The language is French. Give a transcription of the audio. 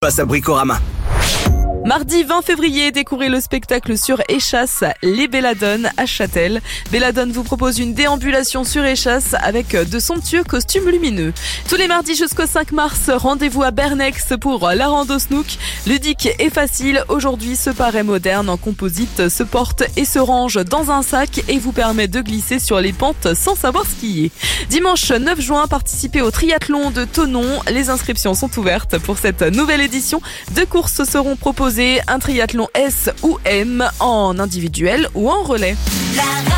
passe à Bricorama. Mardi 20 février, découvrez le spectacle sur Échasse, les Belladone à Châtel. Belladone vous propose une déambulation sur Échasse avec de somptueux costumes lumineux. Tous les mardis jusqu'au 5 mars, rendez-vous à Bernex pour la rando Snook. Ludique et facile, aujourd'hui ce paray moderne en composite se porte et se range dans un sac et vous permet de glisser sur les pentes sans savoir skier. Dimanche 9 juin, participez au triathlon de Thonon. Les inscriptions sont ouvertes pour cette nouvelle édition. 2 courses seront proposées, un triathlon S ou M en individuel ou en relais.